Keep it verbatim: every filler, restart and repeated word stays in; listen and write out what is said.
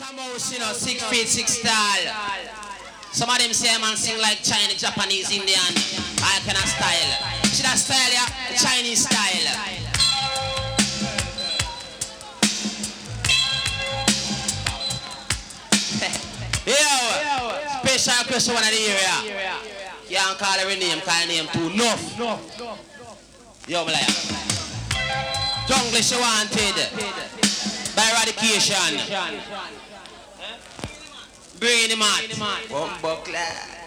a mouse, you know, six feet, six tall. Some of them say man sing like Chinese, Japanese, Indian, all kind of style. See that style, yeah? Chinese style. Yo, special question one of the area. You can't call her name, call her name too. No. Yo, my liar. Jungle she wanted. By eradication. Bring him out. One buckler.